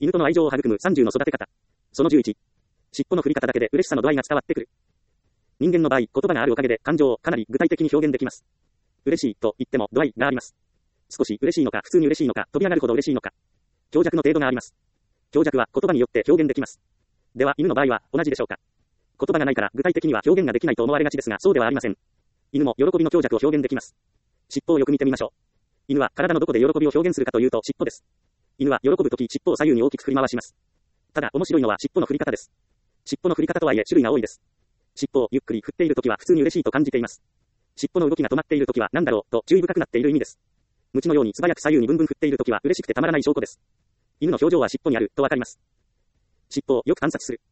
犬との愛情を育む30の育て方。その11。尻尾の振り方だけで嬉しさの度合いが伝わってくる。人間の場合、言葉があるおかげで感情をかなり具体的に表現できます。嬉しいと言っても度合いがあります。少し嬉しいのか、普通に嬉しいのか、飛び上がるほど嬉しいのか。強弱の程度があります。強弱は言葉によって表現できます。では、犬の場合は同じでしょうか。言葉がないから具体的には表現ができないと思われがちですが、そうではありません。犬も喜びの強弱を表現できます。尻尾をよく見てみましょう。犬は体のどこで喜びを表現するかというと尻尾です。犬は喜ぶとき尻尾を左右に大きく振り回します。ただ面白いのは尻尾の振り方です。尻尾の振り方とはいえ種類が多いです。尻尾をゆっくり振っているときは普通に嬉しいと感じています。尻尾の動きが止まっているときは何だろうと注意深くなっている意味です。鞭のように素早く左右にブンブン振っているときは嬉しくてたまらない証拠です。犬の表情は尻尾にあるとわかります。尻尾をよく観察する。